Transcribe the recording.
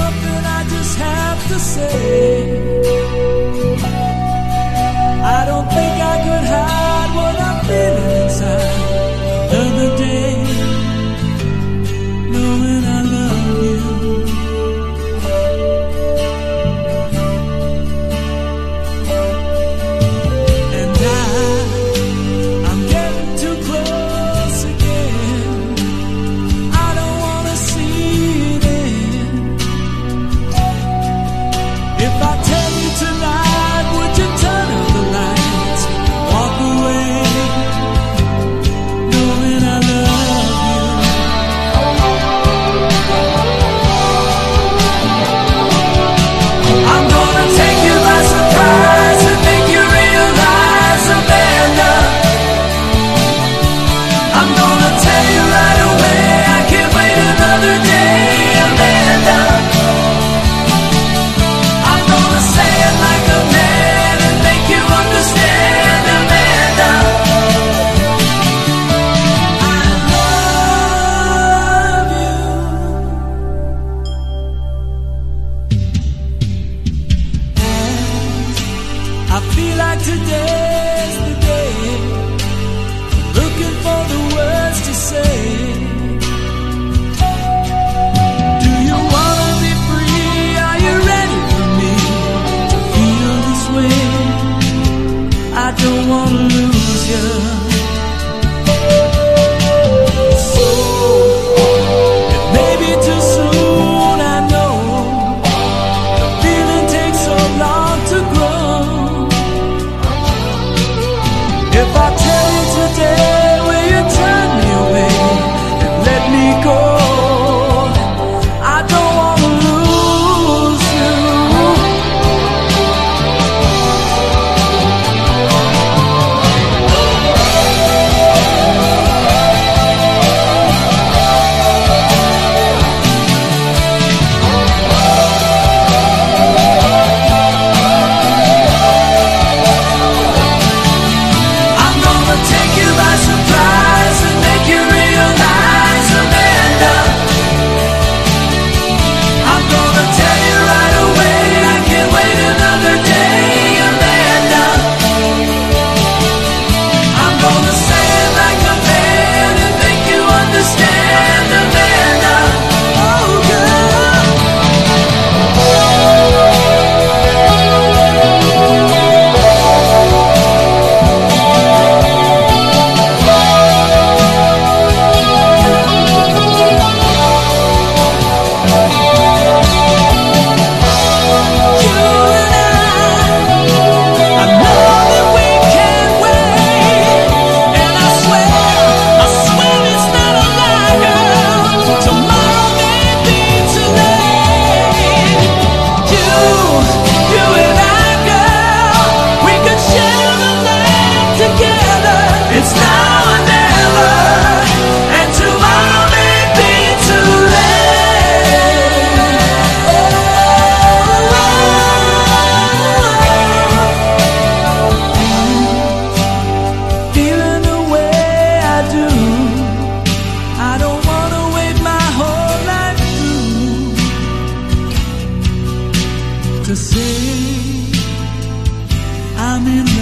something I just have to say. I don't think I could hide what I'm feeling inside. Another day, knowing I love you. And I'm getting too close again. I don't wanna see it end. If I tell you tonight, would you turn out the lights and walk away, knowing I love you? I'm gonna take you by surprise and make you realize, Amanda. I'm gonna tell you right away, I can't wait another day, Amanda. I'm gonna say it like a man and make you understand, Amanda. I love you. I feel like today's the day, looking for the words to say. Do you wanna be free? Are you ready for me to feel this way? I don't wanna lose you. So it may be too soon, I know. The feeling takes so long to grow. If I tell you today, will you turn me away and let me go? I don't wanna lose you. I'm gonna take you by surprise and make you realize, Amanda. I'm gonna tell you right away, I can't wait another day, Amanda. I'm gonna say it like a man and make you understand, Amanda. Oh, girl. You and I know that we can't wait, and I swear it's not a lie, girl. Tomorrow may be too late. You and I, girl, we could share the night together. It's now or never, and tomorrow may be too late. Feeling the way I do, I don't wanna wait my whole life through to say I'm in love.